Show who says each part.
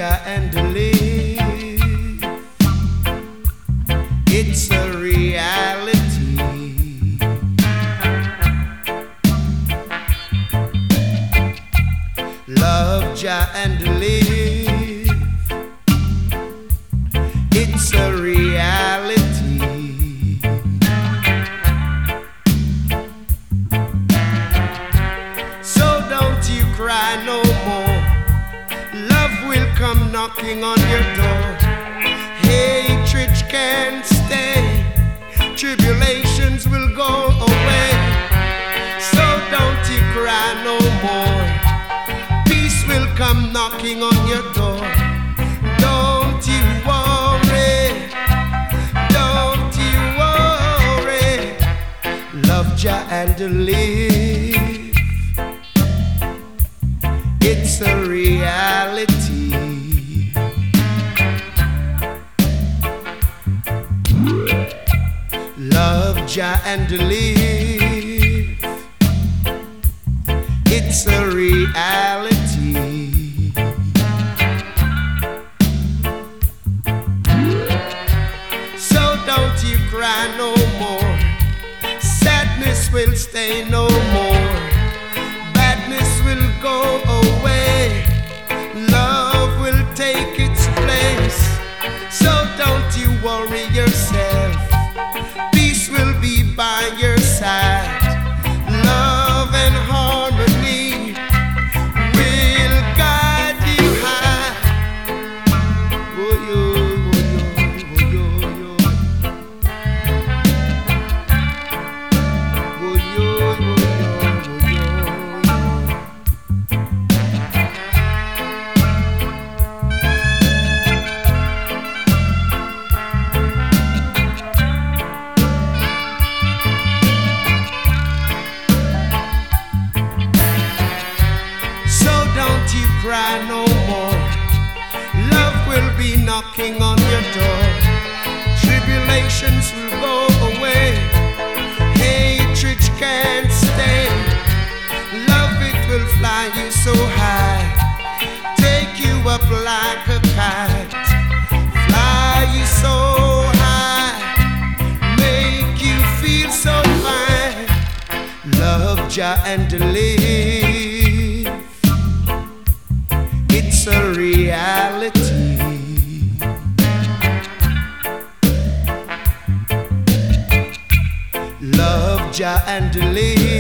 Speaker 1: Jah and live. It's a reality. Love Jah and live. It's a reality. So don't you cry no more. Love will come knocking on your door. Hatred can't stay. Tribulations will go away. So don't you cry no more. Peace will come knocking on your door. Don't you worry. Don't you worry. Love Jah and live. It's a reality. Love Jah and live. It's a reality. So don't you cry no more. Sadness will stay no more. Badness will go away. Love will take its place. So don't you worry yourself. Peace will be by your side. Love and harmony will guide you high. Oh, yo, oh, yo, oh, yo, yo. Oh, yo, oh, yo, oh, yo, yo. So don't you cry no more. Love will be knocking on your door. Tribulations will go away. Hatred can't stay. Love it will fly you so high. Take you up like a kite. Fly you so high. Make you feel so fine. Love Jah and live. It's a reality. Love Jah and live.